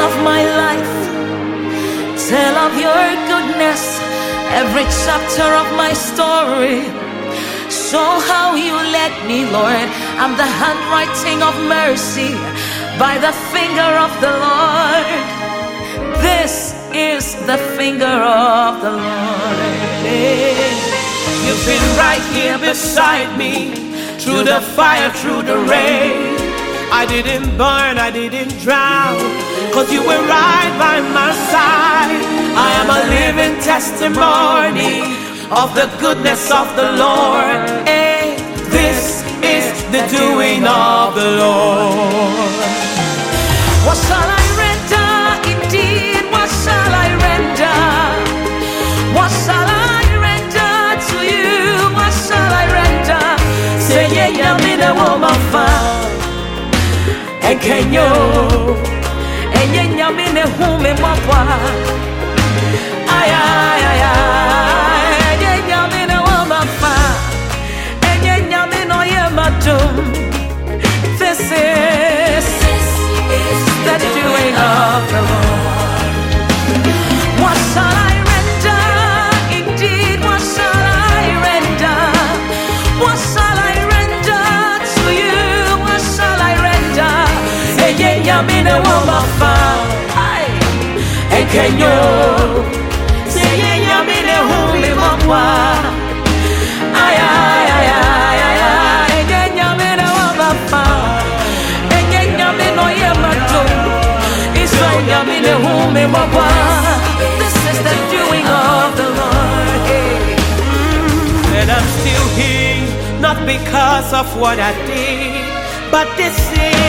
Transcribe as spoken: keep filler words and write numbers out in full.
of my life, tell of your goodness, every chapter of my story. Show how you led me, Lord. I'm the handwriting of mercy by the finger of the Lord. This is the finger of the Lord. You've been right here beside me, through the fire, through the rain. I didn't burn, I didn't drown, 'cause you were right by my side. I am a living testimony of the goodness of the Lord. Hey, this is the doing of the Lord. What shall I render? Indeed, what shall I render? What shall I render to you? What shall I render? Say, yeah, yeah, me the woman found. And can you? And yeah, yeah, me the woman mapwa. Ay, ay, ay, ay. Yeah, yeah, me the woman found. And yeah, yeah, me no yeah, madam. This is the doing of the Lord. What shall I render? Indeed, what shall I render? What shall I render to you? What shall I render? Hey, yeah, yeah, me the woman found. Hey, can you? Say, yeah, yeah, me the woman mapwa. Ay, ay, ay, ay, ay, ay. Yeah, yeah, me the woman found. Hey, yeah, yeah, me no yeah, madam. This is the doing of the Lord. And I'm still here, not because of what I did, but this is